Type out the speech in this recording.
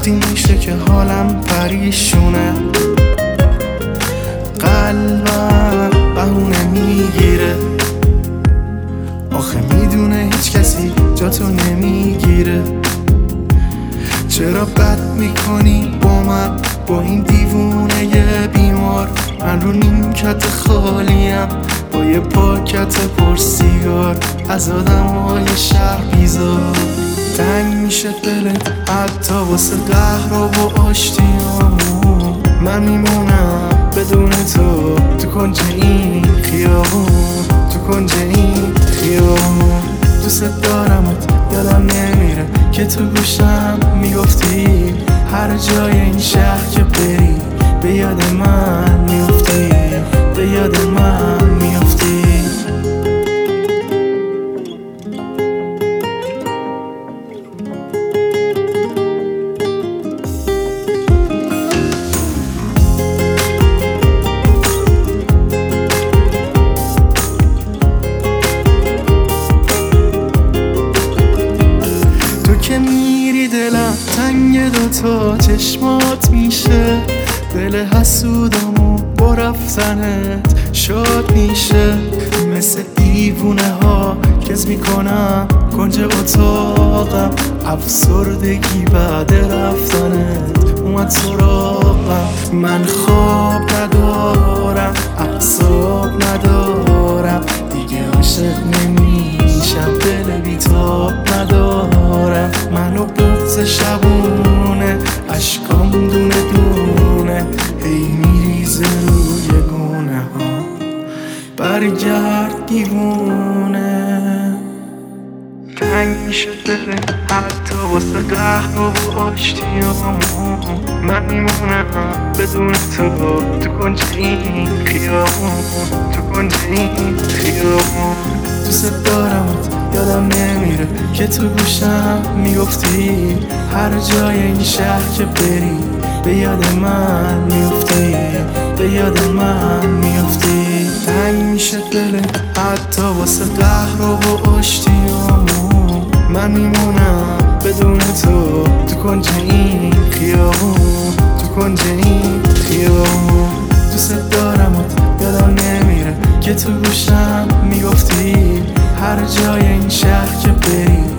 وقتی میشه که حالم پریشونه، قلبم بهونه میگیره. آخه میدونه هیچ کسی جاتو نمیگیره. چرا بد میکنی با من، با این دیوونه بیمار؟ من رو نیمکت خالیم با یه پاکت پر سیگار، از آدمای شهر بیزار. تنگ میشه دلت حتی واسه قهر و آشتیامون. من میمونم بدون تو کنج این خیابون، تو کنج این خیابون. دوست دارمت یادم نمیره که تو گوشم میگفتی هر جای این شهر که بری به یاد من میفتی، به یاد من میفتی. که میری دلم تنگ دوتا چشمات میشه، دل حسودمو با رفتنت شاد میشه. مثل دیوونه ها کز میکنم کنج اتاقم، افسردگی بعد رفتنت اومد سراغم. من خواب ندارم، اعصاب ندارم، دیگه عاشق نمیشم، دل بیتاب ندارم. منو بغض شبونه، اشکام دونه دونه هی میریزه روی گونه ها. برگرد دیوونه. تنگ میشه دل حتی واسه قهر و آشتیامون. من میمونم بدون تو کنج این خیابون، تو کنج این خیابون. دوست دارمت یادم نمیره که تو گوشم میگفتی هر جای این شهر که بری به یاد من میفتی، به یاد من میفتی. تنگ میشه دلت حتی واسه قهر و آشتیامون. من میمونم بدون تو کنج این خیابون، تو کنج این خیابون. دوست دارمت یادم نمیره که تو گوشم میگفتی هر جای این شهر که بری